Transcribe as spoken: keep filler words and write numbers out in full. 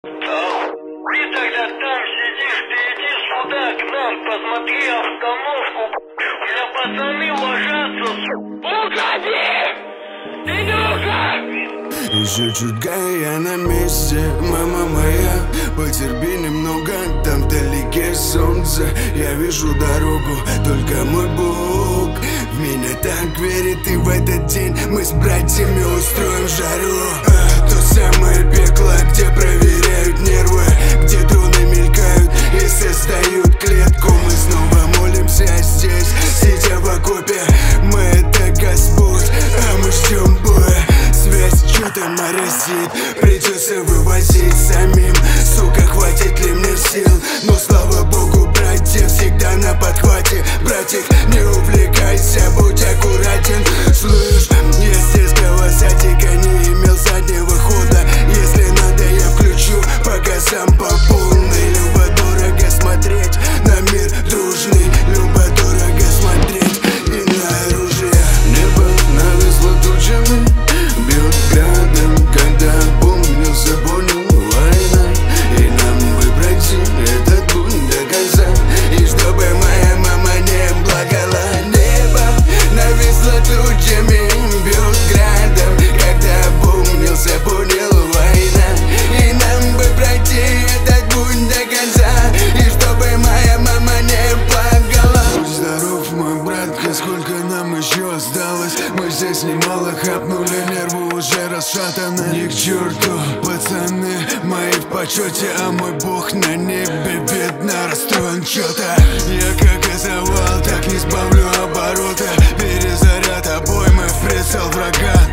Ты тогда там сидишь, ты иди сюда к нам, посмотри обстановку. У меня пацаны ложатся. Уходи! Илюха! Еще чутка, я на месте, мама моя. Потерпи немного, там вдалеке солнце. Я вижу дорогу, только мой Бог в меня так верит. И в этот день мы с братьями устроим жару. А, то самое пекло, где проверяют нервы, где дроны мелькают и создают клетку. Мы снова молимся здесь, сидя в окопе. Мы это Господь, а мы ждем боя. Связь что-то моросит, придется вывозить самим. Сука, хватит ли мне сил? Но слава богу, братья всегда на подхвате. Братик, не увлекайся, будь аккуратен. Слышь, я здесь голосатика не имел заднего хода. Если надо, я включу, пока сам по полной. Любо-дорого смотреть на мир дружный. Любо-дорого смотреть и на оружие. Небо нависло тучами, бьет градом, когда помнился, понял, война. И нам бы пройти этот путь до конца, и чтобы моя мама не плакала. Небо нависло тучами, бьет градом, когда помнился, понял, война. И нам бы пройти этот путь до конца, и чтобы моя мама не плакала. Будь здоров, мой братка, сколько нам еще осталось? Мы здесь немало хапнули, нервы уже расшатаны. Ни к черту, пацаны мои в почете, а мой бог на небе бедно расстроен что-то. Я как и завал, так не сбавлю обороты. Перезаряд обоймы в прицел врага.